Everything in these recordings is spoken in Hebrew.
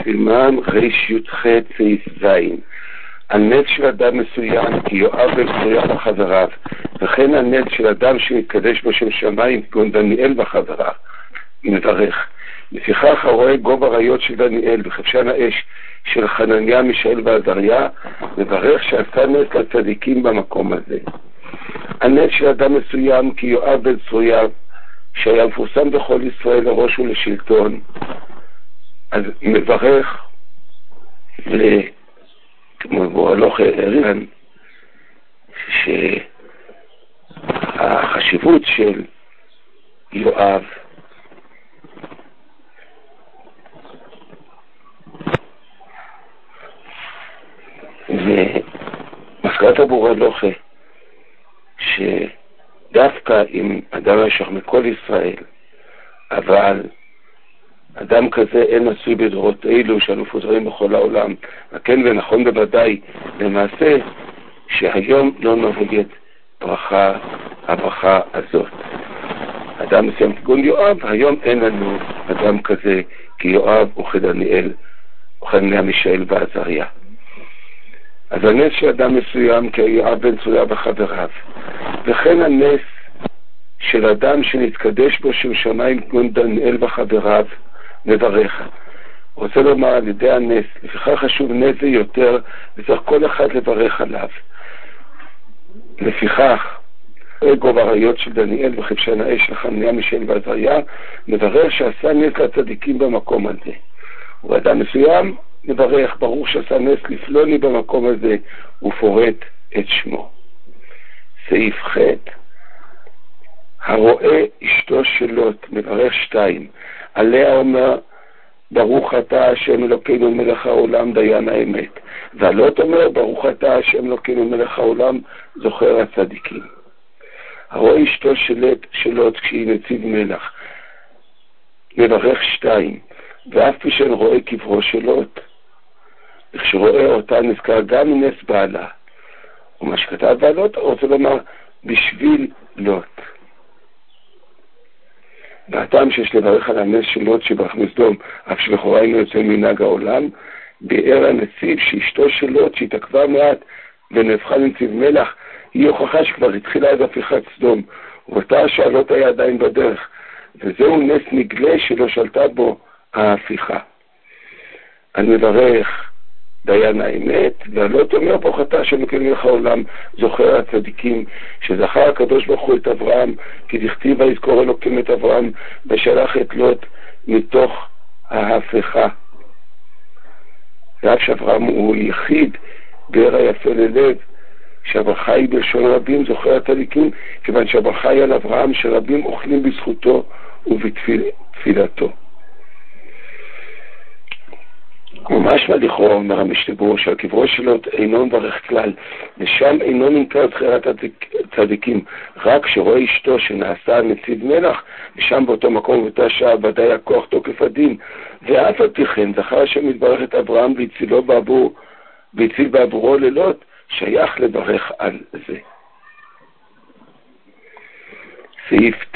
סימן רי"ח סעיף ז' הנץ של אדם מסוים כי יואב בן צרויה וחבריו, וכן הנץ של אדם שמתקדש בו שם שמיים כגון דניאל וחבריו מברך. לפיכך הרואה גוב אריות של דניאל וכבשן האש של חנניה, מישאל ועזריה מברך שעשה נס לצדיקים במקום הזה. הנץ של אדם מסוים כי יואב בן צרויה שהיה מפורסם בכל ישראל לראש ולשלטון, אז מברך כמו הלוך ערן שהחשיבות של יואב ומסקנת הבור הלוך שדווקא אם אדם ישך מכל ישראל, אבל אדם כזה אין מצוי בדורות אלו שאנו פוזרים בכל העולם, וכן ונכון בוודאי למעשה שהיום לא נוהגת הברכה הזאת. אדם מסוים כגון יואב, היום אין לנו אדם כזה כי יואב וכדניאל וכדניה, מישאל ועזריה. אז הנס של אדם מסוים כי יואב בן צרויה וחבריו, וכן הנס של אדם שנתקדש בו שם שמיים כגון דניאל וחבריו מברך. רוצה לומר על ידי הנס, לפיכך חשוב נס זה יותר וצריך כל אחד לברך עליו. לפיכך גוב אריות של דניאל וכבשן האש של חנניה, מישאל ועזריה מברך שעשה נס לצדיקים במקום הזה. ואדם מסוים מברך ברוך שעשה נס לפלוני במקום הזה ופורט את שמו. סעיף ח' הרואה אשתו של לוט מברך 2 עליה אומר ברוך אתה השם אלוקינו מלך העולם דיין האמת, והלוט אומר ברוך אתה השם אלוקינו מלך העולם זוכר הצדיקים. הרואה אשתו של לוט כשהיא נציב מלך מברך 2 ואף פי שאין רואה קברו של לוט, וכשרואה אותה נזכר גם מנס בעלה. ומה שכתב בעלות רוצה לומר בשביל לוט. והטעם שיש לברך על הנס של לוט שברח מסדום אף שלכאורה אינו יוצא מנהג העולם, ביאר הנציב שאשתו של לוט שהתעכבה מעט ונהפכה לנציב מלך היא הוכחה שכבר התחילה אז הפיכת סדום, ובאותה השעה לוט היה עדיין בדרך, וזהו נס נגלה שלא שלטה בו ההפיכה. אני מברך דיין האמת, והלוט אומר ברוך אתה השם אלוקינו מלך העולם זוכר הצדיקים, שזכר הקדוש ברוך הוא את אברהם כי דכתיב ויזכור אלוקים את אברהם ושלח את לוט מתוך ההפיכה. ואף שאברהם הוא יחיד גר היפה ללב, שהברכה היא בלשון רבים זוכר הצדיקים, כיוון שהברכה היא על אברהם שרבים אוכלים בזכותו ובתפילתו. ומשמע לכאורה אומר המשתבור שעל קברו של לוט אינו מברך כלל, ושם אינו ננקר זכירת הצדיקים, רק שרואה אשתו שנעשה נציב מלך, ושם באותו מקום ובאותה שעה ודאי הכוח תוקף הדין. ואף על פי כן זכר השם יתברך את אברהם והציל בעבורו ללוט, שייך לברך על זה. סעיף ט'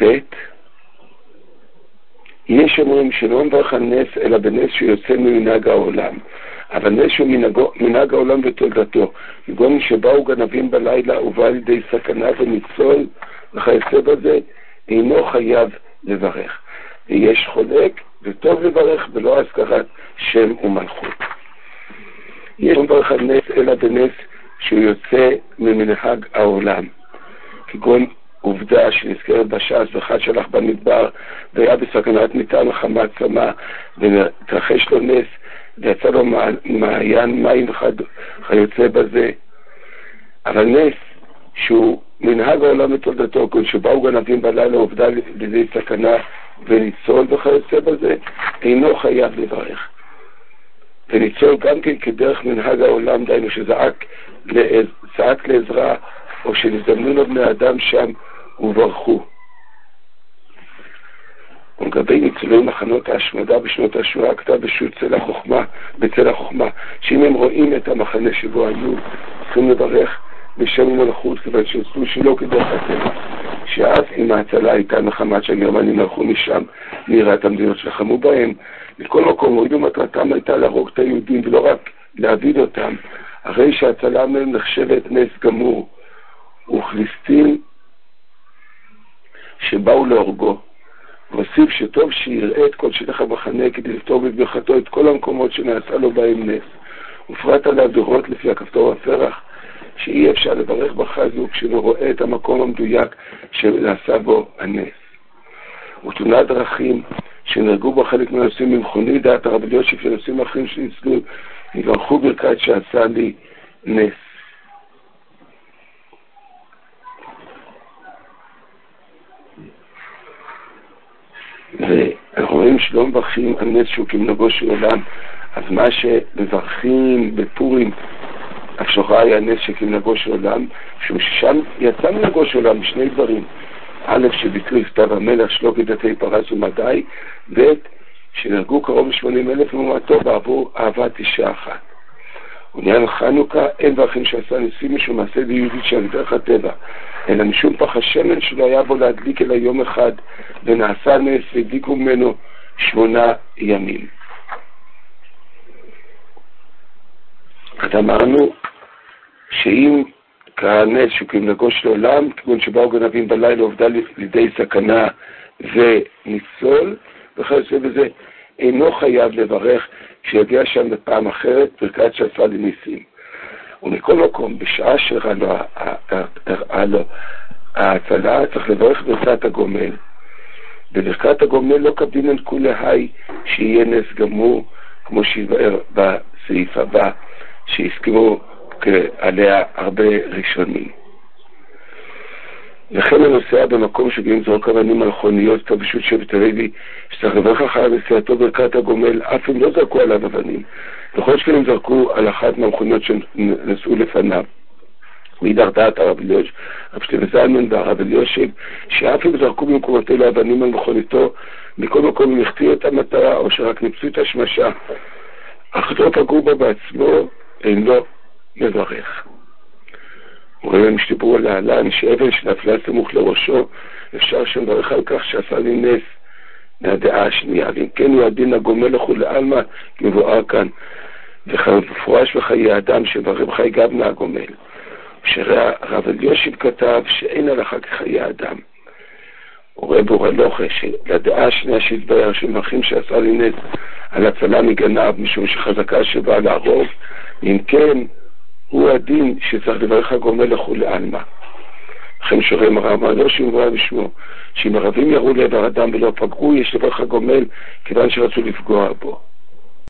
יש אומרים שלא מברך על נס אלא בנס שיוצא ממנהג העולם, אבל נס שהוא מנהג העולם ותולדתו, כגון שבאו גנבים בלילה ובא על ידי סכנה וניצול וכיוצא בזה, אינו חייב לברך. ויש חולק וטוב לברך בלא הזכרת שם ומלכות. יש מברך על נס אלא בנס שהוא יוצא ממנהג העולם, כגון עובדה שנזכרת בש"ס ואחד שלח במדבר והיה בסכנת מיתה מחמת צמא ונתרחש לו נס ויצא לו מעיין מים וכיוצא בזה. אבל נס שהוא מנהג העולם ותולדתו, שבאו גנבים בלילה עובדה לידי סכנה וניצול וכיוצא בזה, אינו חייב לברך. וניצול גם כן כדרך מנהג העולם, דיינו שזעק לעזרה או שנזדמנו לו בני אדם שם וברכו. ולגבי ניצולי מחנות ההשמדה בשנות השואה כתב בצל החוכמה שאם הם רואים את המחנה שבו היו צריכים לברך בשם ומלכות, כיוון שעשו שלא כדרך הטבע, שאף אם ההצלה הייתה מחמת שהגרמנים הלכו משם לעירת המדינות שלחמו בהם, מכל מקום הורידו מטרתם הייתה להרוג את היהודים ולא רק להביד אותם, הרי שההצלה מהם נחשבת נס גמור, וכליסטין שבאו להורגו. והוסיף שטוב שיראה את כל שטח המחנה כדי לפתור בברכתו את כל המקומות שנעשה לו בהם נס. ופרט עליו לראות לפי הכפתור הפרח שאי אפשר לברך בחזו כשהוא רואה את המקום המדויק שנעשה בו הנס. ותאונת דרכים שנהרגו בו חלק מהנושאים ממכוני דעת הרב אלישיב ונושאים אחרים שניצלו יברכו ברכת שעשה לי נס. ואנחנו רואים שלא מברכים על נס שהוא כמנהגו של עולם, אז מה שמברכים בפורים הפשוחה היה נס שכמנהגו של עולם, ששם יצא מנהגו של עולם בשני דברים: א', שביטלו כתב המלך שלא כדתי פרס ומדי, ב', שנהרגו קרוב ל80,000 לעומתו בעבור אהבת אישה אחת. ועניין חנוכה אין מברכים שעשה ניסים משום מעשה דיודית שעל דרך הטבע, אלא משום פח השמן שלא היה בו להדליק אלא יום אחד, ונעשה נס והדליקו ממנו 8 ימים. אז אמרנו שאם קרה נס שהוא כמנהגו של עולם, כגון שבאו גנבים בלילה עובדה לידי סכנה וניצול, וכיוצא בזה אינו חייב לברך כשיגיע שם בפעם אחרת ברכת שעשה לי ניסים. ומכל מקום, בשעה שראה לו ההצלה, צריך לברך ברכת הגומל. בברכת הגומל לא קבדינן כולי שיהיה נס גמור, כמו שיבאר בסעיף הבא, שהזכירו עליה הרבה ראשונים. לכן הנוסע במקום שגאים זרוק אבנים על חוניות כבשות שבט הלוי, שצריך לברך אחר נסיעתו ברכת הגומל, אף אם לא זרקו עליו אבנים. בכל שכן הם זרקו על אחת מהמכוניות שנסעו לפניו. מאידך דעת הרב אלישיב, רב שלמה זלמן והרב אלישיב, שאף אם זרקו במקומותיו אבנים על מכוניתו, מכל מקום הם החטיאו את המטרה, או שרק ניפצו את השמשה, אך לא פגעו בה בעצמו, אינו מברך. והם שדיברו על העלן שאבן שנפלה סמוך לראשו, אפשר שמברך על כך שעשה לי נס מהדעה השנייה, ואם כן הוא הדין הגומל לכולי עלמא מבואר כאן, ומפורש בחיי האדם שמברכים חי גבנה הגומל. שהרב אלישיב כתב שאין הלכה כחיי האדם. הוא רואה בור הלוכה שלדעה השנייה שהתברר שמברכים שעשה לי נס על הצלה מגנב משום שחזקה שבאה להרוג, אם כן הוא הדין שצריך לברך הגומל לכולי עלמא. לכן שורם הרב אלישיב מבואר בשמו שאם ערבים יראו לעבר אדם ולא פגעו, יש לברך הגומל כיוון שרצו לפגוע בו.